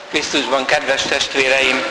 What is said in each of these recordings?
Krisztusban, kedves testvéreim!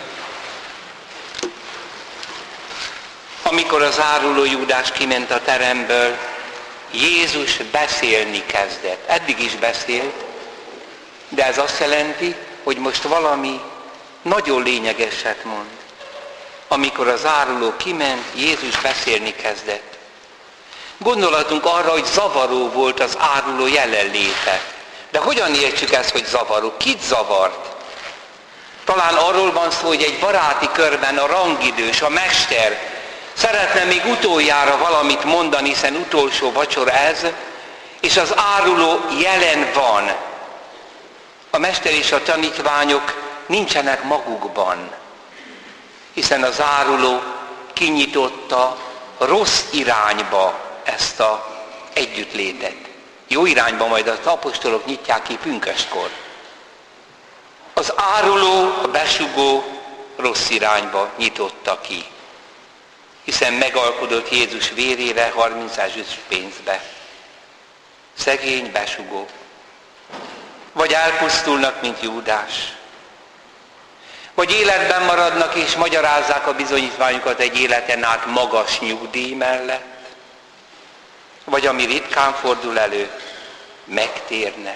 Amikor az áruló Júdás kiment a teremből, Jézus beszélni kezdett. Eddig is beszélt, de ez azt jelenti, hogy most valami nagyon lényegeset mond. Amikor az áruló kiment, Jézus beszélni kezdett. Gondolatunk arra, hogy zavaró volt az áruló jelenléte. De hogyan értsük ezt, hogy zavaró? Kit zavart? Talán arról van szó, hogy egy baráti körben a rangidős, a mester szeretne még utoljára valamit mondani, hiszen utolsó vacsora ez, és az áruló jelen van. A mester és a tanítványok nincsenek magukban, hiszen az áruló kinyitotta rossz irányba ezt az együttlétet. Jó irányba majd az apostolok nyitják ki pünköstkor. Az áruló, a besugó rossz irányba nyitotta ki, hiszen megalkodott Jézus vérére 30 ezüst pénzbe. Szegény besugó. Vagy elpusztulnak, mint Júdás. Vagy életben maradnak és magyarázzák a bizonyítványukat egy életen át magas nyugdíj mellett. Vagy ami ritkán fordul elő, megtérnek.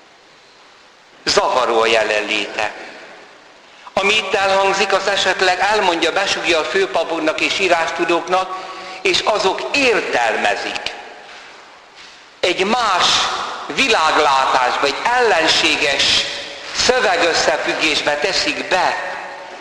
Zavaró a jelenléte. Ami itt elhangzik, az esetleg elmondja, besugja a főpapoknak és írástudóknak, és azok értelmezik. Egy más világlátásba, egy ellenséges szövegösszefüggésbe teszik be.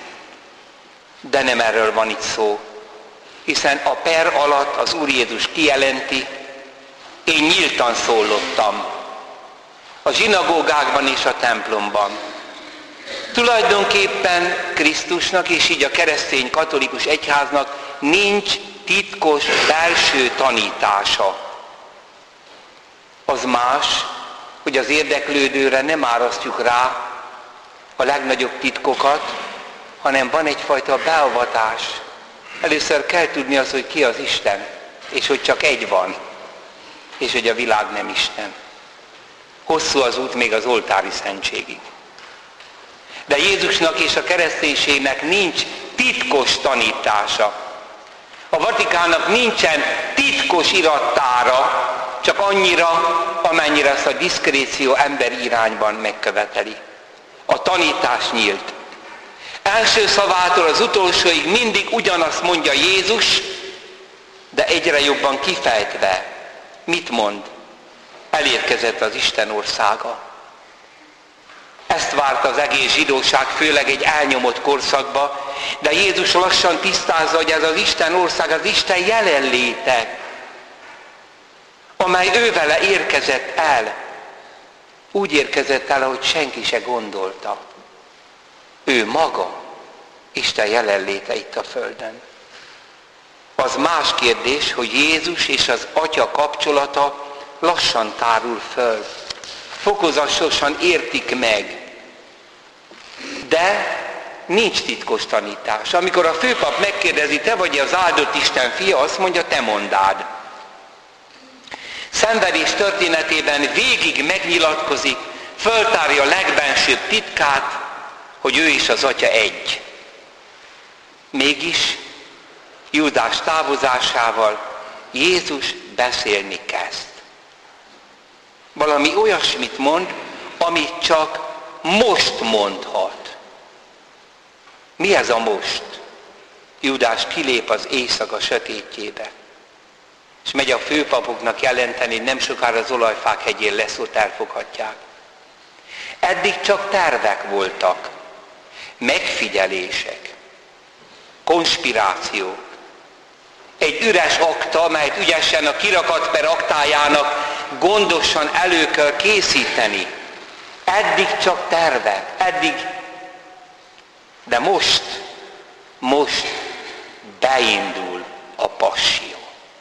De nem erről van itt szó. Hiszen a per alatt az Úr Jézus kijelenti, én nyíltan szólottam a zsinagógákban és a templomban. Tulajdonképpen Krisztusnak és így a keresztény katolikus egyháznak nincs titkos belső tanítása. Az más, hogy az érdeklődőre nem árasztjuk rá a legnagyobb titkokat, hanem van egyfajta beavatás. Először kell tudni azt, hogy ki az Isten, és hogy csak egy van, és hogy a világ nem Isten. Hosszú az út még az oltári szentségig. De Jézusnak és a kereszténységnek nincs titkos tanítása. A Vatikánnak nincsen titkos irattára, csak annyira, amennyire azt a diszkréció emberi irányban megköveteli. A tanítás nyílt. Első szavától az utolsóig mindig ugyanazt mondja Jézus, de egyre jobban kifejtve. Mit mond? Elérkezett az Isten országa. Ezt várta az egész zsidóság, főleg egy elnyomott korszakba, de Jézus lassan tisztázza, hogy ez az Isten ország, az Isten jelenléte, amely ővele érkezett el. Úgy érkezett el, ahogy senki se gondolta. Ő maga, Isten jelenléte itt a földön. Az más kérdés, hogy Jézus és az Atya kapcsolata lassan tárul föl. Fokozatosan értik meg. De nincs titkos tanítás. Amikor a főpap megkérdezi, te vagy az áldott Isten fia, azt mondja, te mondád. Szenvedés történetében végig megnyilatkozik, föltárja a legbensőbb titkát, hogy ő és az Atya egy. Mégis Júdás távozásával Jézus beszélni kezd. Valami olyasmit mond, amit csak most mondhat. Mi ez a most? Júdás kilép az éjszaka sötétjébe, és megy a főpapoknak jelenteni, nem sokára az Olajfák hegyén lesz, ott elfoghatják. Eddig csak tervek voltak, megfigyelések, konspirációk. Egy üres akta, amelyet ügyesen a kirakat per aktájának gondosan elő kell készíteni. Eddig csak tervek, eddig. De most beindul a passzió.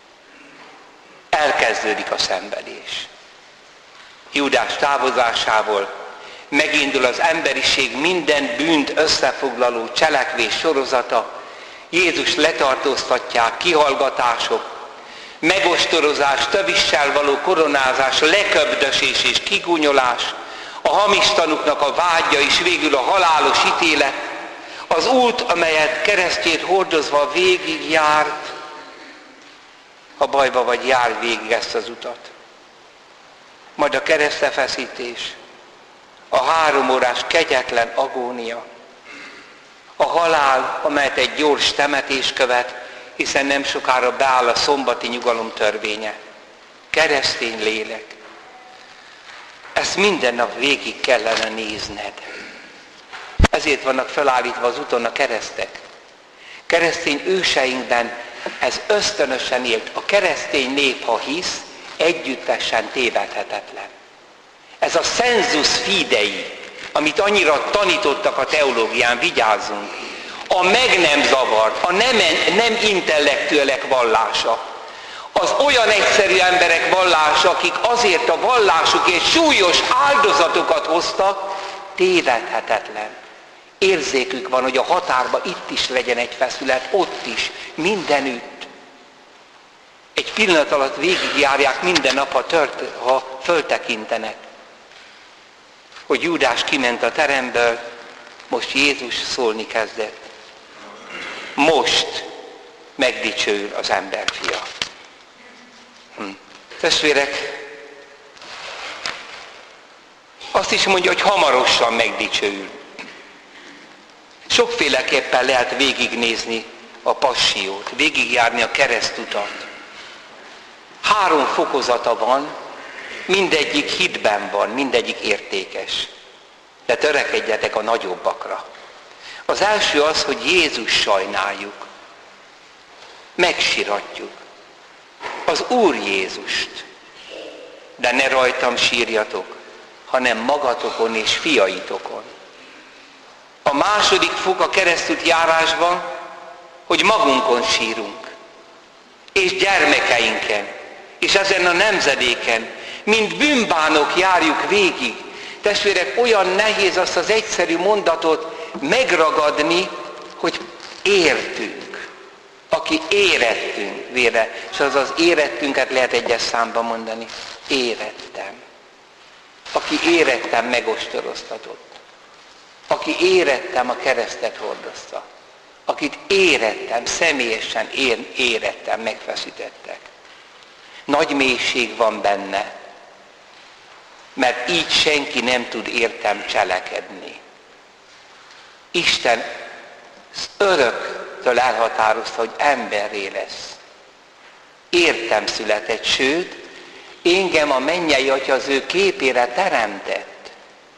Elkezdődik a szenvedés. Júdás távozásával megindul az emberiség minden bűnt összefoglaló cselekvés sorozata. Jézus letartóztatják, kihallgatások, megostorozás, tövissel való koronázás, leköbdösés és kigúnyolás, a hamis tanúknak a vágya és végül a halálos ítélet, az út, amelyet keresztjét hordozva végig járt, ha bajba vagy, jár végig ezt az utat. Majd a keresztefeszítés, a 3 órás kegyetlen agónia, a halál, amelyet egy gyors temetés követ, hiszen nem sokára beáll a szombati nyugalom törvénye. Keresztény lélek. Ezt minden nap végig kellene nézned. Ezért vannak felállítva az úton a keresztek. Keresztény őseinkben ez ösztönösen élt. A keresztény nép, ha hisz, együttesen tévedhetetlen. Ez a sensus fidei, amit annyira tanítottak a teológián, vigyázzunk. A meg nem zavart, a nem intellektuelek vallása. Az olyan egyszerű emberek vallása, akik azért a vallásukért súlyos áldozatokat hoztak, tévedhetetlen. Érzékük van, hogy a határban itt is legyen egy feszület, ott is, mindenütt. Egy pillanat alatt végigjárják minden nap, ha föltekintenek. Hogy Júdás kiment a teremből, most Jézus szólni kezdett. Most megdicsőül az emberfia. Testvérek, azt is mondja, hogy hamarosan megdicsőül. Sokféleképpen lehet végignézni a passiót, végigjárni a keresztutat. 3 fokozata van, mindegyik hitben van, mindegyik értékes. De törekedjetek a nagyobbakra. Az első az, hogy Jézus sajnáljuk. Megsiratjuk. Az Úr Jézust. De ne rajtam sírjatok, hanem magatokon és fiaitokon. A második fok a keresztút járásban, hogy magunkon sírunk. És gyermekeinken. És ezen a nemzedéken. Mint bűnbánok járjuk végig. Testvérek, olyan nehéz azt az egyszerű mondatot megragadni, hogy értünk. Aki érettünk vére. És az érettünket lehet egyes számban mondani. Érettem. Aki érettem megostoroztatott. Aki érettem a keresztet hordozta. Akit érettem, személyesen érettem, megfeszítettek. Nagy mélység van benne. Mert így senki nem tud értem cselekedni. Isten öröktől elhatározta, hogy emberré lesz. Értem született, sőt, engem a mennyei Atya az ő képére teremtett.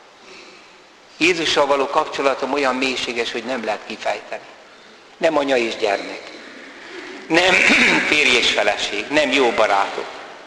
Jézussal való kapcsolatom olyan mélységes, hogy nem lehet kifejteni. Nem anya és gyermek. Nem férj és feleség, nem jó barátok.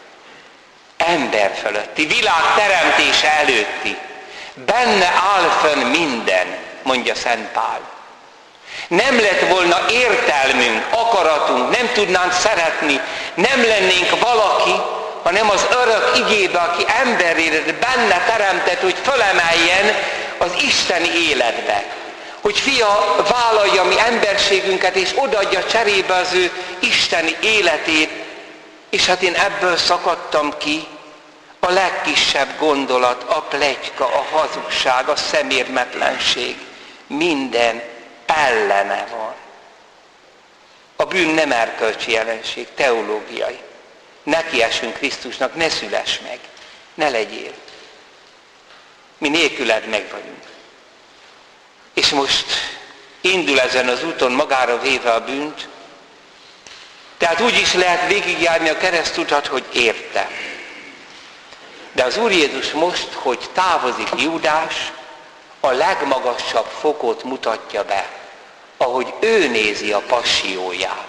Ember fölötti, világ teremtése előtti. Benne áll fönn minden, mondja Szent Pál. Nem lett volna értelmünk, akaratunk, nem tudnánk szeretni, nem lennénk valaki, hanem az örök igébe, aki emberré benne teremtett, hogy fölemeljen az isteni életbe. Hogy fia vállalja mi emberségünket, és odaadja cserébe az ő isteni életét. És hát én ebből szakadtam ki, a legkisebb gondolat, a pletyka, a hazugság, a szemérmetlenség, minden ellene van. A bűn nem erkölcsi jelenség, teológiai. Nekiesünk Krisztusnak, ne szüless meg, ne legyél. Mi nélküled meg vagyunk. És most indul ezen az úton magára véve a bűnt, tehát úgy is lehet végigjárni a keresztutat, hogy érte. De az Úr Jézus most, hogy távozik Júdás, a legmagasabb fokot mutatja be, ahogy ő nézi a passióját.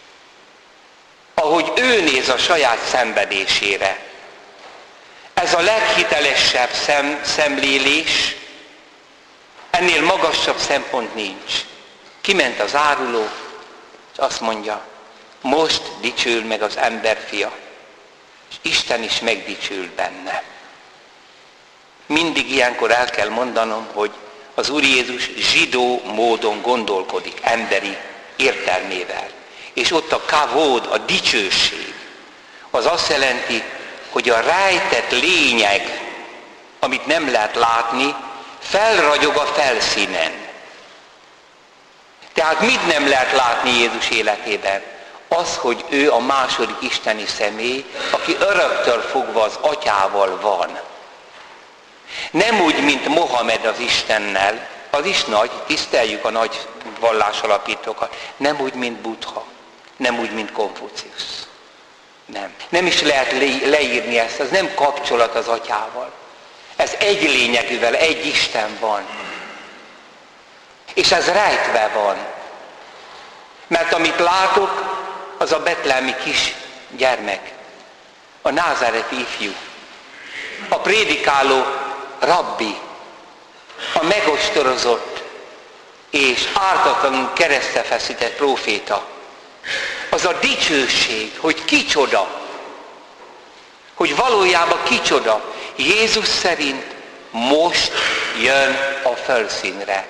Ahogy ő néz a saját szenvedésére. Ez a leghitelesebb szemlélés, ennél magasabb szempont nincs. Kiment az áruló, és azt mondja, most dicsőül meg az emberfia, és Isten is megdicsőül benne. Mindig ilyenkor el kell mondanom, hogy az Úr Jézus zsidó módon gondolkodik, emberi értelmével. És ott a kavód, a dicsőség, az azt jelenti, hogy a rejtett lényeg, amit nem lehet látni, felragyog a felszínen. Tehát mit nem lehet látni Jézus életében? Az, hogy ő a második isteni személy, aki öröktől fogva az atyával van. Nem úgy, mint Mohamed az Istennel, az is nagy, tiszteljük a nagy vallásalapítókat, nem úgy, mint Buddha, nem úgy, mint Konfuciusz. Nem. Nem is lehet leírni ezt, ez nem kapcsolat az atyával. Ez egy lényegűvel, egy Isten van. És ez rejtve van. Mert amit látok, az a betlehemi kis gyermek, a názáreti ifjú, a prédikáló rabbi, a megostorozott és ártatlanul keresztre feszített próféta. Az a dicsőség, hogy kicsoda, hogy valójában kicsoda. Jézus szerint most jön a földszínre.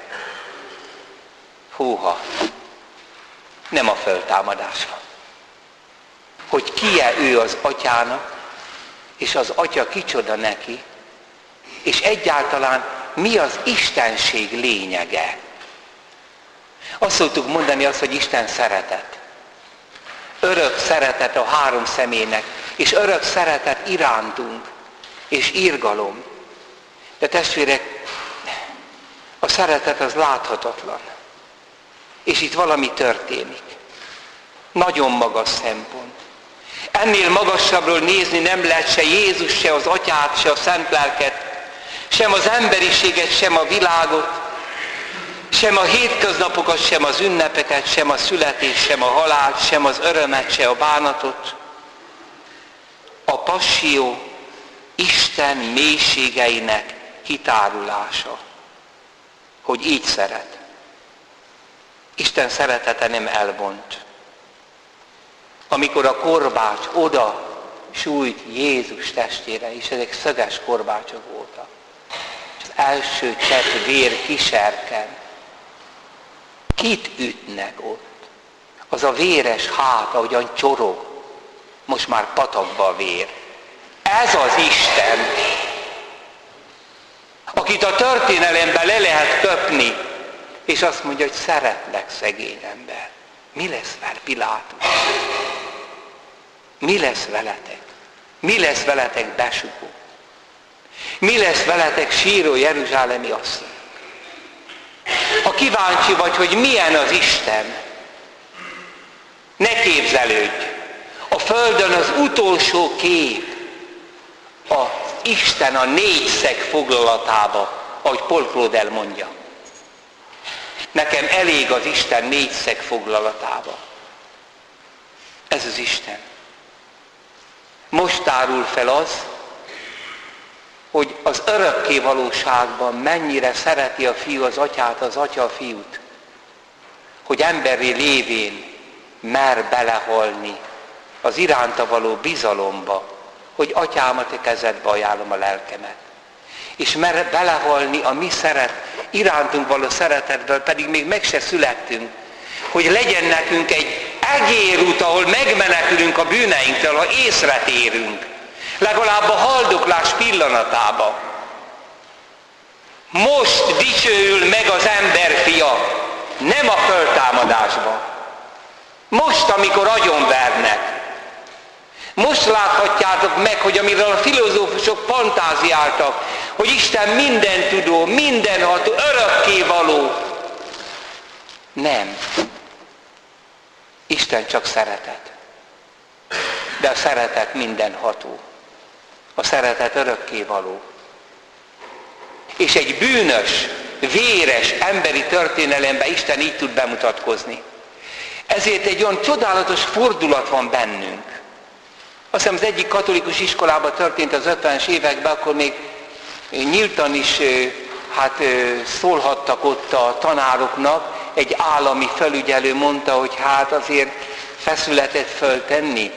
Húha, nem a föltámadás van. Hogy ki-e ő az atyának, és az atya kicsoda neki, és egyáltalán mi az istenség lényege. Azt szoktuk mondani hogy Isten szeretet. Örök szeretet a három személynek, és örök szeretet irántunk, és irgalom. De testvérek, a szeretet az láthatatlan. És itt valami történik. Nagyon magas szempont. Ennél magasabbról nézni nem lehet se Jézus, se az atyát, se a szent lelket, sem az emberiséget, sem a világot, sem a hétköznapokat, sem az ünnepeket, sem a születést, sem a halált, sem az örömet, sem a bánatot. A passzió Isten mélységeinek kitárulása, hogy így szeret. Isten szeretete nem elvont. Amikor a korbács oda sújt Jézus testére, és ezek szöges korbácsok voltak, és az első csepp vér kiserken, kit ütnek ott? Az a véres hát, ahogyan csorog, most már patakba a vér. Ez az Isten, akit a történelemben le lehet köpni, és azt mondja, hogy szeretlek, szegény ember. Mi lesz vele, Pilátus? Mi lesz veletek? Mi lesz veletek, besugó? Mi lesz veletek, síró jeruzsálemi asszony? Ha kíváncsi vagy, hogy milyen az Isten, ne képzelődj. A Földön az utolsó kép az Isten a négyszeg foglalatába, ahogy Paul Claudel mondja. Nekem elég az Isten négyszeg foglalatába. Ez az Isten. Most tárul fel az, hogy az örökké valóságban mennyire szereti a fiú az atyát, az atya a fiút. Hogy emberi lévén mer belehalni az iránta való bizalomba, hogy atyám, a te kezedbe ajánlom a lelkemet. És mer belehalni a mi irántunk való szeretetből, pedig még meg se születtünk, hogy legyen nekünk egy egérút, ahol megmenekülünk a bűneinktől, ha észre térünk. Legalább a haldoklás pillanatába. Most dicsőül meg az emberfia, nem a föltámadásban. Most, amikor agyonvernek. Most láthatjátok meg, hogy amiről a filozófusok fantáziáltak, hogy Isten mindentudó, mindenható, örökkévaló. Nem. Isten csak szeretet. De a szeretet mindenható. A szeretet örökkévaló. És egy bűnös, véres emberi történelemben Isten így tud bemutatkozni. Ezért egy olyan csodálatos fordulat van bennünk. Azt hiszem az egyik katolikus iskolában történt az 50-es években, akkor még nyíltan is szólhattak ott a tanároknak. Egy állami felügyelő mondta, hogy azért feszületet föltenni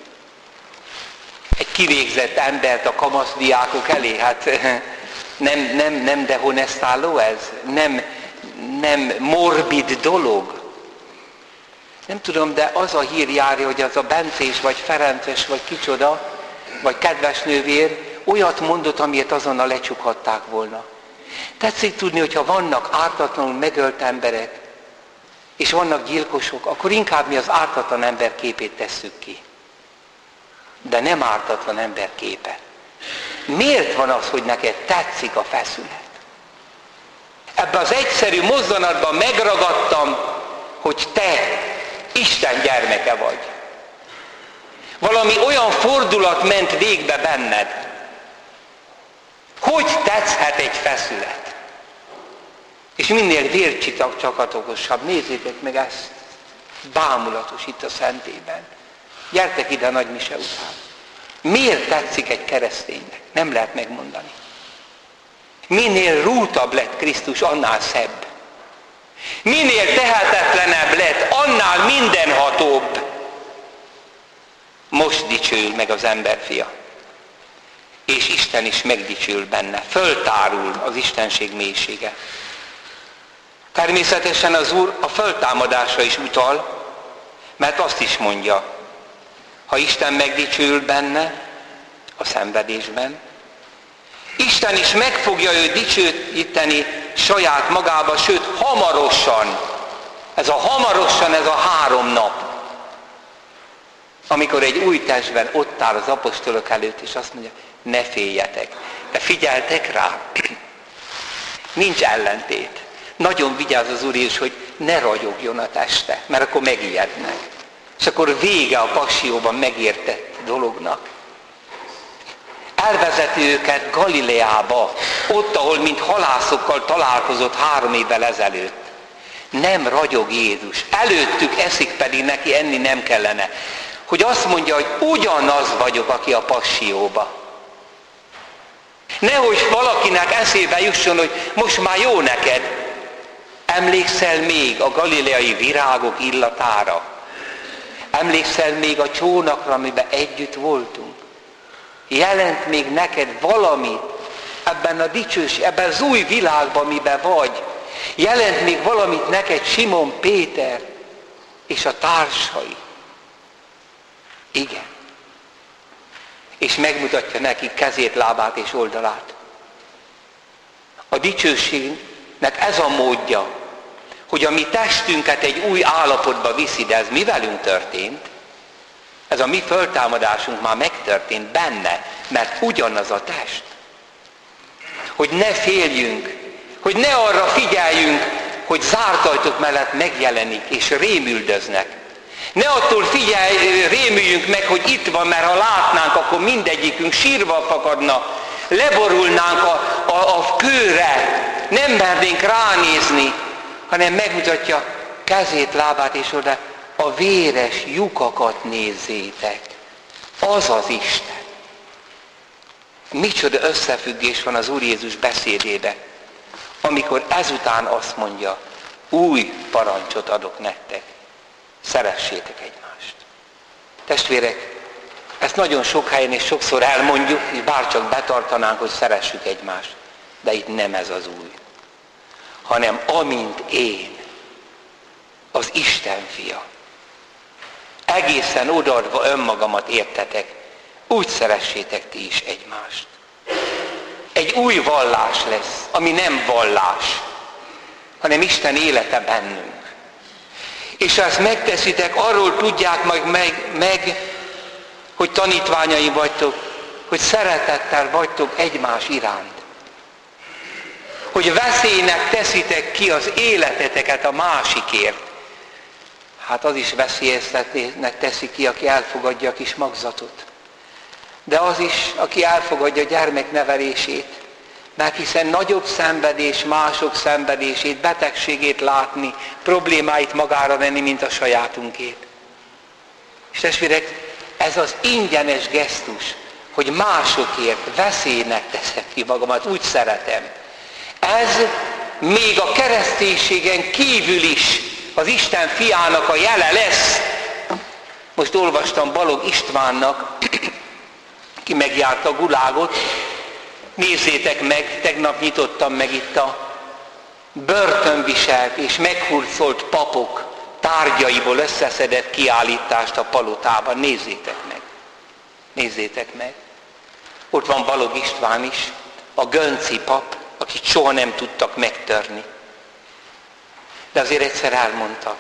egy kivégzett embert a kamaszdiákok elé. Nem dehonestáló ez? Nem morbid dolog? Nem tudom, de az a hír járja, hogy az a Bencés, vagy Ferences, vagy kicsoda, vagy kedves nővér, olyat mondott, amiért azonnal lecsukhatták volna. Tetszik tudni, hogyha vannak ártatlanul megölt emberek, és vannak gyilkosok, akkor inkább mi az ártatlan ember képét tesszük ki. De nem ártatlan ember képe. Miért van az, hogy neked tetszik a feszület? Ebben az egyszerű mozzanatban megragadtam, hogy te Isten gyermeke vagy. Valami olyan fordulat ment végbe benned. Hogy tetszhet egy feszület? És minél vércsakatokosabb, nézzétek meg ezt, bámulatos itt a Szentében. Gyertek ide a nagy mise után. Miért tetszik egy kereszténynek? Nem lehet megmondani. Minél rútabb lett Krisztus, annál szebb. Minél tehetetlenebb lett, annál mindenhatóbb. Most dicsőül meg az emberfia. És Isten is megdicsőül benne. Föltárul az istenség mélysége. Természetesen az Úr a föltámadásra is utal, mert azt is mondja, ha Isten megdicsőül benne, a szenvedésben, Isten is meg fogja őt dicsőíteni saját magába, sőt hamarosan. Ez a hamarosan, ez a 3 nap. Amikor egy új testben ott áll az apostolok előtt, és azt mondja, ne féljetek. De figyeltek rá, nincs ellentét. Nagyon vigyáz az Úr is, hogy ne ragyogjon a teste, mert akkor megijednek. És akkor vége a passióban megértett dolognak. Elvezeti őket Galileába, ott, ahol mint halászokkal találkozott 3 évvel ezelőtt. Nem ragyog Jézus. Előttük eszik, pedig neki enni nem kellene. Hogy azt mondja, hogy ugyanaz vagyok, aki a passióba. Nehogy valakinek eszébe jusson, hogy most már jó neked. Emlékszel még a galileai virágok illatára? Emlékszel még a csónakra, amiben együtt voltunk? Jelent még neked valamit ebben a dicsőség, ebben az új világban, amiben vagy? Jelent még valamit neked Simon Péter és a társai? Igen. És megmutatja nekik kezét, lábát és oldalát. A dicsőségnek ez a módja, hogy a mi testünket egy új állapotba viszi, de ez mi velünk történt? Ez a mi föltámadásunk már megtörtént benne, mert ugyanaz a test. Hogy ne féljünk, hogy ne arra figyeljünk, hogy zárt ajtók mellett megjelenik és rémüldöznek. Ne attól rémüljünk meg, hogy itt van, mert ha látnánk, akkor mindegyikünk sírva fakadna, leborulnánk a kőre, nem mernénk ránézni, hanem megmutatja kezét, lábát és oda, a véres lyukakat nézzétek. Az az Isten. Micsoda összefüggés van az Úr Jézus beszédébe, amikor ezután azt mondja, új parancsot adok nektek, szeressétek egymást. Testvérek, ezt nagyon sok helyen és sokszor elmondjuk, és bárcsak betartanánk, hogy szeressük egymást. De itt nem ez az új, hanem amint én, az Isten fia, egészen odaadva önmagamat értetek, úgy szeressétek ti is egymást. Egy új vallás lesz, ami nem vallás, hanem Isten élete bennünk. És ha ezt megteszitek, arról tudják meg, hogy tanítványai vagytok, hogy szeretettel vagytok egymás iránt. Hogy veszélynek teszitek ki az életeteket a másikért. Hát az is veszélyeztetőnek teszi ki, aki elfogadja a kis magzatot. De az is, aki elfogadja a gyermek nevelését. Mert hiszen nagyobb szenvedés, mások szenvedését, betegségét látni, problémáit magára venni, mint a sajátunkét. És testvérek, ez az ingyenes gesztus, hogy másokért veszélynek teszem ki magamat, úgy szeretem. Ez még a kereszténységen kívül is az Isten fiának a jele lesz. Most olvastam Balog Istvánnak, ki megjárta a Gulágot. Nézzétek meg, tegnap nyitottam meg itt a börtönviselt és meghurcolt papok tárgyaiból összeszedett kiállítást a palotában. Nézzétek meg. Nézzétek meg. Ott van Balogh István is, a gönci pap, akit soha nem tudtak megtörni. De azért egyszer elmondta.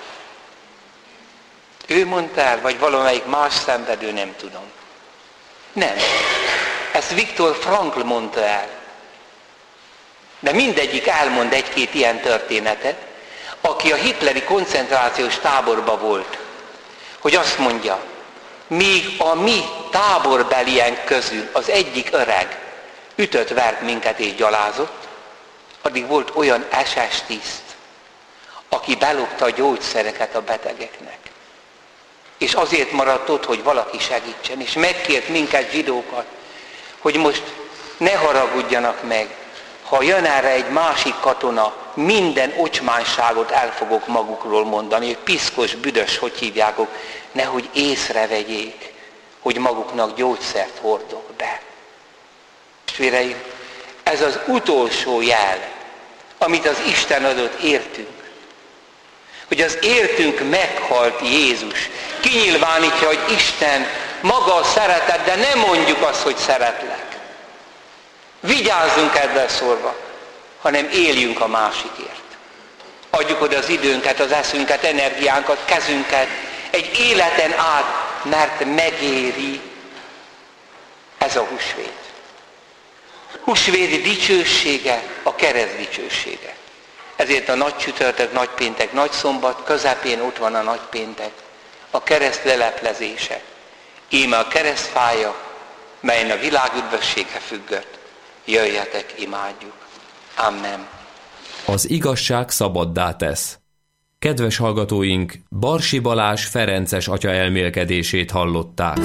Ő mondta el, vagy valamelyik más szenvedő, nem tudom. Nem. Ezt Viktor Frankl mondta el. De mindegyik elmond egy-két ilyen történetet, aki a hitleri koncentrációs táborban volt, hogy azt mondja, míg a mi táborbelien közül az egyik öreg ütött, vert minket és gyalázott, addig volt olyan SS tiszt, aki belopta a gyógyszereket a betegeknek. És azért maradt ott, hogy valaki segítsen, és megkért minket, zsidókat, hogy most ne haragudjanak meg, ha jön erre egy másik katona, minden ocsmányságot el fogok magukról mondani, hogy piszkos, büdös, hogy hívjákok, nehogy észrevegyék, hogy maguknak gyógyszert hordok be. Testvéreim, ez az utolsó jel, amit az Isten adott értünk. Hogy az értünk meghalt Jézus. Kinyilvánítja, hogy Isten maga a szeretet, de nem mondjuk azt, hogy szeretlek. Vigyázzunk ebben szórva, hanem éljünk a másikért. Adjuk oda az időnket, az eszünket, energiánkat, kezünket egy életen át, mert megéri ez a húsvét. Húsvét dicsősége, a kereszt dicsősége. Ezért a nagy csütörtök, nagy péntek, nagy szombat, közepén ott van a nagy péntek, a kereszt leleplezése. Íme a keresztfája, melyen a világ üdvössége függött. Jöjjetek, imádjuk. Amen. Az igazság szabaddá tesz. Kedves hallgatóink, Barsi Balázs ferences atya elmélkedését hallották.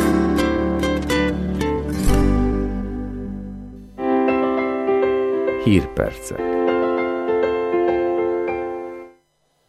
Hírpercek.